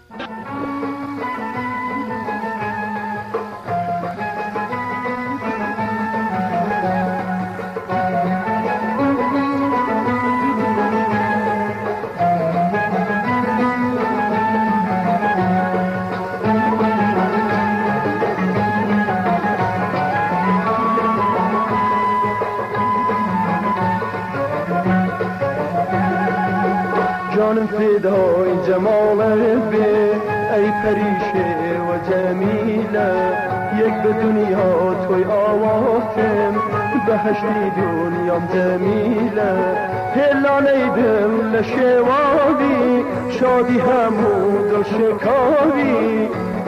جانم فدای جمالت به ای پریشه و جمیله یک به دنیا توی آواتم بهشتی دنیام جمیله هلانه دل لشواوی شادی همود و شکاوی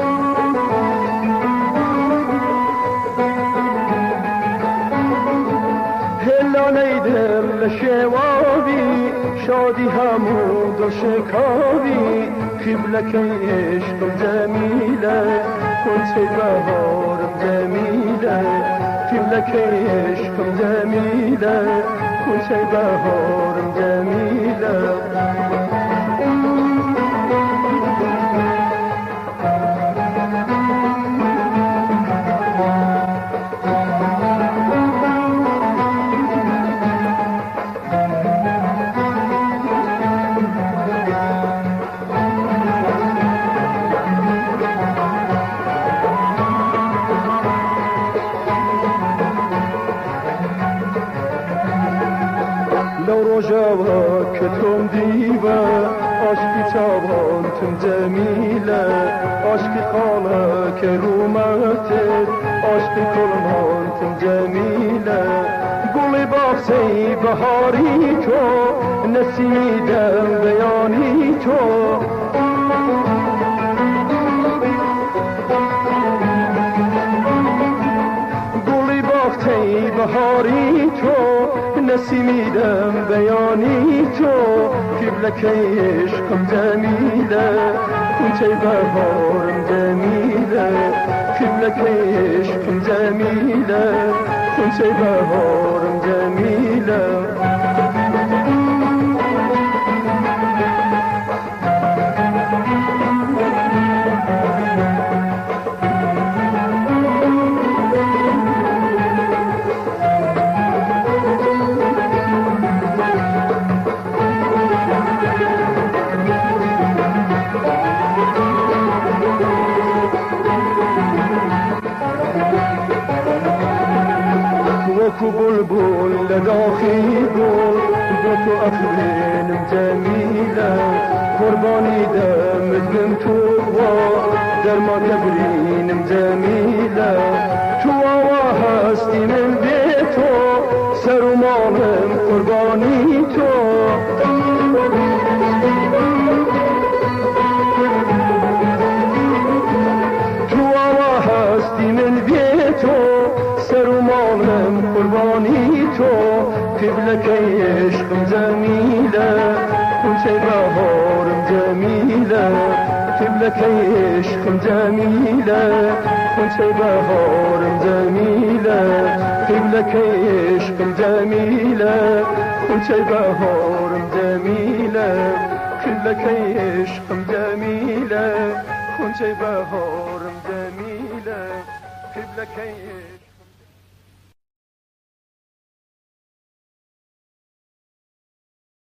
هلانه دل لشواوی شادی همود و شکاوی قبلك عشق جمیله کنچه بهارم جمیله قبلك عشق جمیله کنچه بهارم جمیله لو رجاوها كتم ديبا عشقي تابانتم جميلة عشقي قالا كروماتت عشقي كلمانتم جميلة قولي باقسي بهاري تو نسيمي دم بياني تو قولي باقسي بهاري تو نسیمیدم بیانی تو قبلك عشقم جمیله کنچه بهارم جمیله قبلك عشقم جمیله کنچه بهارم جمیله وكو بلبل لداخي بول بوتو أخرين جميلة قرباني دم توا در ما تبرين جميلة توا هستي من بيتو سر مالم قرباني تو توا هستي من بيتو سر مالم قربانی تو قبلك عشقم جمیله کنچه بهارم جمیله قبلك عشقم جمیله کنچه بهارم جمیله قبلك عشقم جمیله کنچه بهارم جمیله قبلك عشقم جمیله کنچه بهارم جمیله قبلك